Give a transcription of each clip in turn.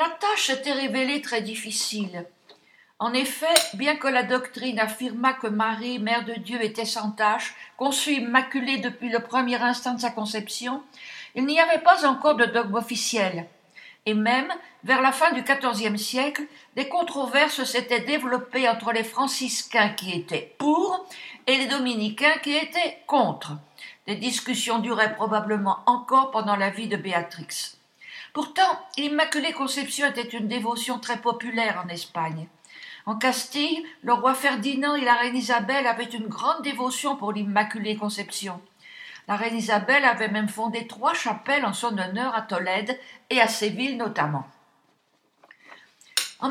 La tâche s'était révélée très difficile. En effet, bien que la doctrine affirmât que Marie, Mère de Dieu, était sans tache, conçue immaculée depuis le premier instant de sa conception, il n'y avait pas encore de dogme officiel. Et même, vers la fin du XIVe siècle, des controverses s'étaient développées entre les franciscains qui étaient pour et les dominicains qui étaient contre. Des discussions duraient probablement encore pendant la vie de Béatrix. Pourtant, l'Immaculée Conception était une dévotion très populaire en Espagne. En Castille, le roi Ferdinand et la reine Isabelle avaient une grande dévotion pour l'Immaculée Conception. La reine Isabelle avait même fondé 3 chapelles en son honneur à Tolède et à Séville notamment. En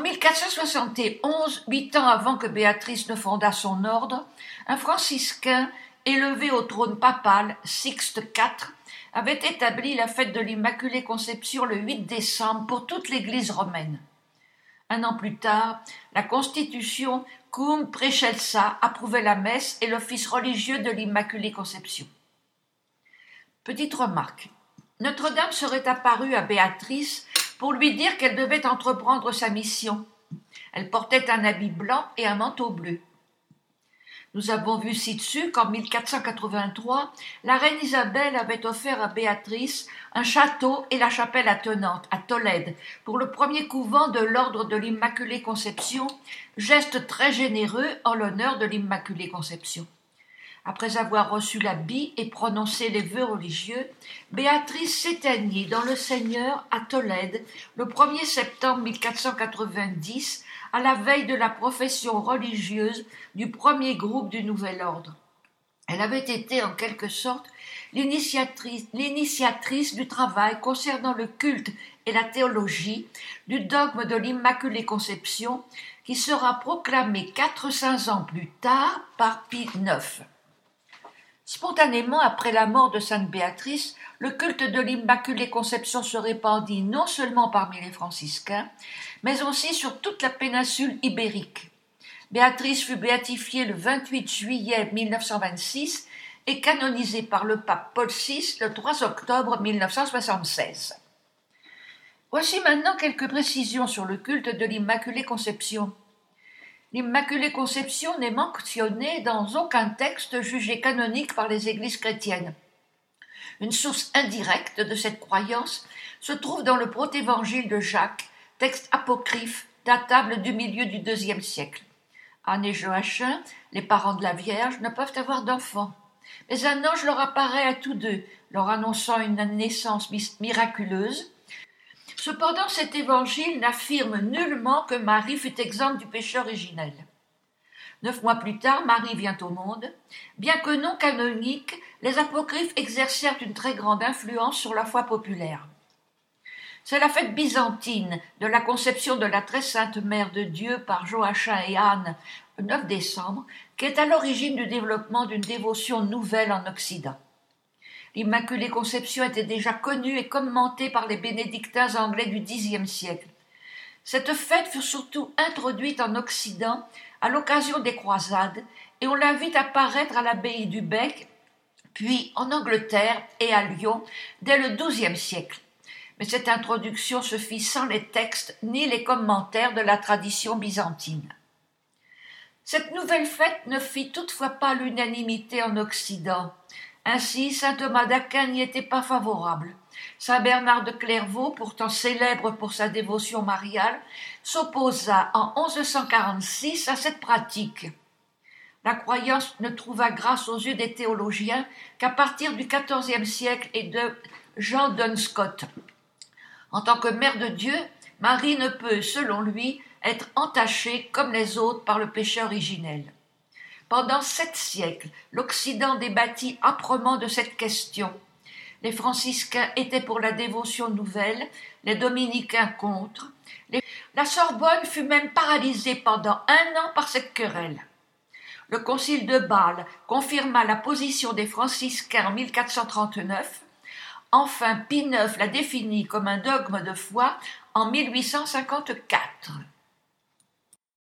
1471, 8 ans avant que Béatrice ne fondât son ordre, un franciscain, élevé au trône papal, Sixte IV, avait établi la fête de l'Immaculée Conception le 8 décembre pour toute l'Église romaine. Un an plus tard, la Constitution Cum Praecelsa approuvait la messe et l'office religieux de l'Immaculée Conception. Petite remarque. Notre-Dame serait apparue à Béatrice pour lui dire qu'elle devait entreprendre sa mission. Elle portait un habit blanc et un manteau bleu. Nous avons vu ci-dessus qu'en 1483, la reine Isabelle avait offert à Béatrice un château et la chapelle attenante à Tolède pour le premier couvent de l'ordre de l'Immaculée Conception, geste très généreux en l'honneur de l'Immaculée Conception. Après avoir reçu l'habit et prononcé les vœux religieux, Béatrice s'éteignit dans le Seigneur à Tolède le 1er septembre 1490, à la veille de la profession religieuse du premier groupe du Nouvel Ordre. Elle avait été en quelque sorte l'initiatrice du travail concernant le culte et la théologie du dogme de l'Immaculée Conception qui sera proclamé 400 ans plus tard par Pie IX. Spontanément, après la mort de Sainte Béatrice, le culte de l'Immaculée Conception se répandit non seulement parmi les franciscains, mais aussi sur toute la péninsule ibérique. Béatrice fut béatifiée le 28 juillet 1926 et canonisée par le pape Paul VI le 3 octobre 1976. Voici maintenant quelques précisions sur le culte de l'Immaculée Conception. L'Immaculée Conception n'est mentionnée dans aucun texte jugé canonique par les églises chrétiennes. Une source indirecte de cette croyance se trouve dans le protévangile de Jacques, texte apocryphe datable du milieu du IIe siècle. Anne et Joachim, les parents de la Vierge, ne peuvent avoir d'enfants. Mais un ange leur apparaît à tous deux, leur annonçant une naissance miraculeuse. Cependant, cet évangile n'affirme nullement que Marie fut exempte du péché originel. 9 mois plus tard, Marie vient au monde. Bien que non canoniques, les apocryphes exercèrent une très grande influence sur la foi populaire. C'est la fête byzantine de la conception de la très sainte Mère de Dieu par Joachim et Anne, le 9 décembre, qui est à l'origine du développement d'une dévotion nouvelle en Occident. L'Immaculée Conception était déjà connue et commentée par les bénédictins anglais du Xe siècle. Cette fête fut surtout introduite en Occident à l'occasion des croisades et on la vit apparaître à l'abbaye du Bec, puis en Angleterre et à Lyon dès le XIIe siècle. Mais cette introduction se fit sans les textes ni les commentaires de la tradition byzantine. Cette nouvelle fête ne fit toutefois pas l'unanimité en Occident. Ainsi, saint Thomas d'Aquin n'y était pas favorable. Saint Bernard de Clairvaux, pourtant célèbre pour sa dévotion mariale, s'opposa en 1146 à cette pratique. La croyance ne trouva grâce aux yeux des théologiens qu'à partir du XIVe siècle et de Jean Duns Scotus. En tant que Mère de Dieu, Marie ne peut, selon lui, être entachée comme les autres par le péché originel. Pendant 7 siècles, l'Occident débattit âprement de cette question. Les franciscains étaient pour la dévotion nouvelle, les dominicains contre. La Sorbonne fut même paralysée pendant 1 an par cette querelle. Le concile de Bâle confirma la position des franciscains en 1439. Enfin, Pie IX la définit comme un dogme de foi en 1854.